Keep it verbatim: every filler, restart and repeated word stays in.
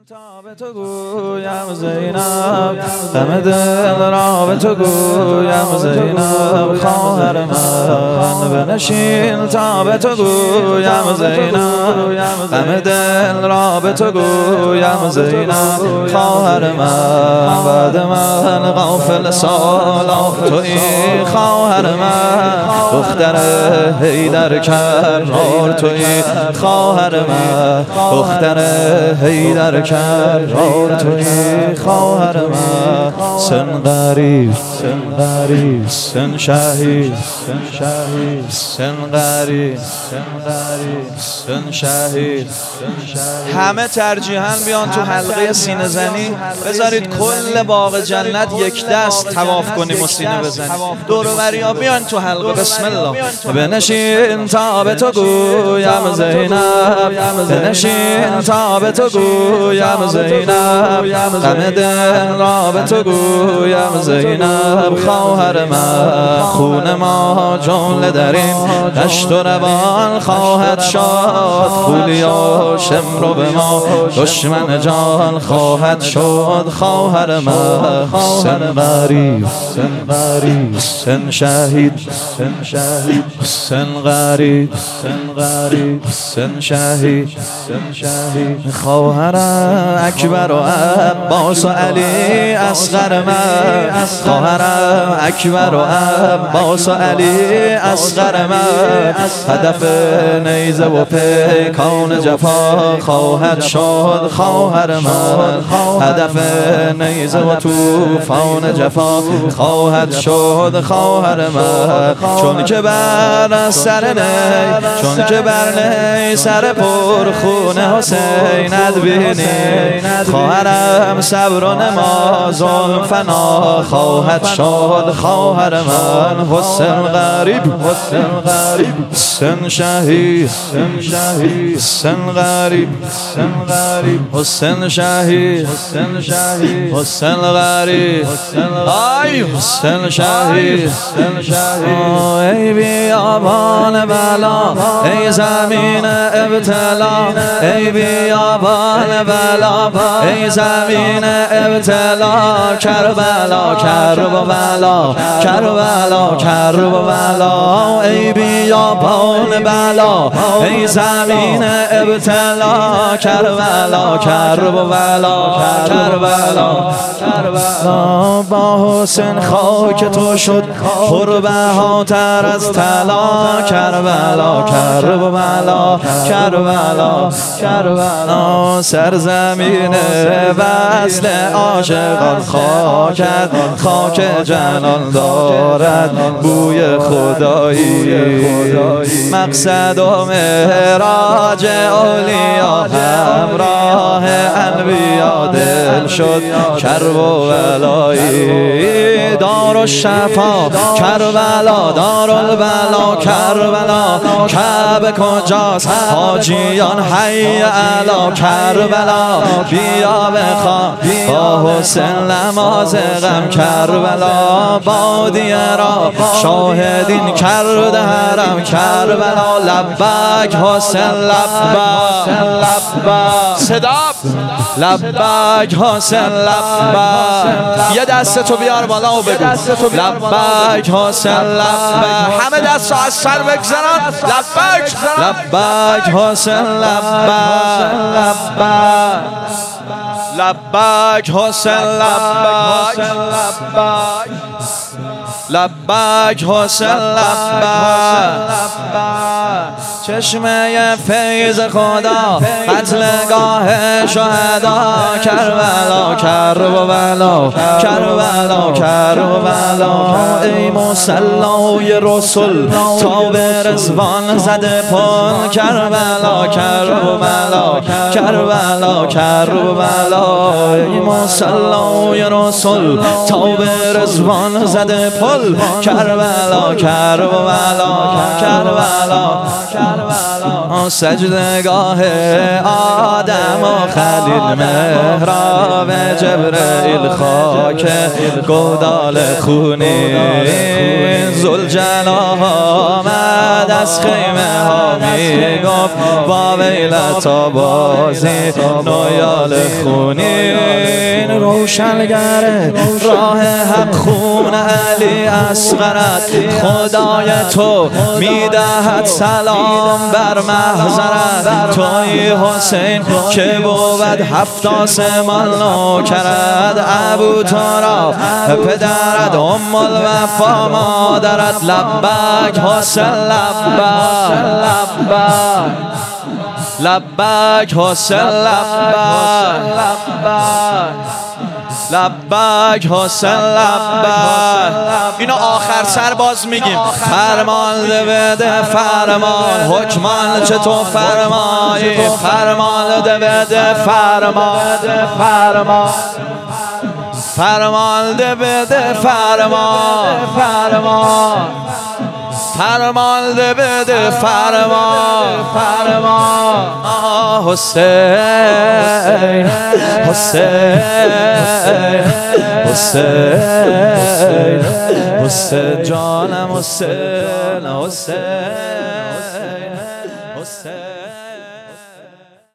تا به تو گویم زینب، غم دل را به تو گویم زینب، خواهر من بنشین تا به تو گویم زینب، غم دل را به تو گویم زینب، خواهر من بعد من غافل سالار تویی، خواهر من دختر حیدر کرار تویی، خواهر من دختر حیدر کرار تویی، خواهر من سن غریب سن غریب سن شهید سن شهید سن غریب سن غریب سن شهید. همه ترجیحاً بیان تو حلقه سینه زنی، بذارید کل باغ جنت یک دست طواف کنیم و سینه بزنیم. دور و بریا بیان تو حلقه. بسم الله. بنشین تا به تو گویم زینب، بنشین تا به تو گویم زینب، غم دل را به تو گویم زینب، خواهر من خون ما جمله در این دشت و روان خواهد شد، خولی و شمر به ما دشمن جان خواهد شد، خواهر من سن غریب سن غریب سن شهید سن شهید سن غریب سن غریب سن شهید سن شهید، خواهرم اکبر و عباس و علی اصغر من، خواهرم اکبر و عباس و علی اصغر من، هدف نیزه و پیکان جفا خواهد شد، خواهر من هدف نیزه و طوفان جفا خواهد شد، خواهر من چون که بر سر نی چون که بر نی سر پر خون حسینت بینی، خواهرم صبر و نماز و فنا خواهد شد، خواهر من حسین غریب حسین غریب سن شهید سن شهید سن غریب سن غریب حسین شهید حسین شهید حسین غریب آی حسین شهید حسین شهید. ای بیابان بلا ای زمین ابتلا، ای بیابان بلا ای زمین ابتلا، کربلا کربلا کربلا کربلا، ای بیابان بلا ای زمین ابتلا، کربلا کربلا کربلا کربلا، با حسین خاک تو شد پربهاتر از طلا، کربلا کربلا کربلا کربلا، سرزمین وصل عاشقان خاکت خاک جنان دارد بوی خدایی، مقصد و معراج اولیا همراه انبیا دل شد کرب و ولایی، دار الشفا کربلا دار البلا کربلا، کعبه کجاست حاجیان حی علا کربلا، بیا بخوان با حسین نماز غم کربلا، بادیه را شاهدین کرده حرم کربلا، لبک حسین لبک لبک صدا لبک حسین لبک، یه دست تو بیار بالا و بگو لبک حسین لبک، همه دست ها از سر بگذارن لبک لبک حسین لبک لبک لبک حسین لبک لبک حسین لبک، چشمه فیض خدا قتلگاه شهدا، کربلا کربلا کربلا کربلا، ای مصلای رسول تا به رضوان زده پل، کربلا کربلا کربلا کربلا، ای مصلای رسول تا به رضوان زده پل، کربلا کربلا کربلا سجدگاه آدم و خلیل محراب جبرئیل خاک گودال خونی ذوالجلال آمد از خیمه ها می گفت با ویلتا بازی نویال خونین روشنگر راه حق خون علی اصغرت خدای تو میدهد سلام بر محضرت توی حسین که بود هفت آسمان نوکرت ابو تارا پدرت ام الوفا مادرت لبک حسین لبک لبک حسین لبک لبک حسین لبک. اینو آخر سر باز میگیم فرمان بده فرمان حکمان چه تو فرمایی فرمان بده فرمان فرمان فرمان بده فرمان فرمان فرمان بده فرمان فرمان حسین حسین حسین حسین جانم حسین حسین حسین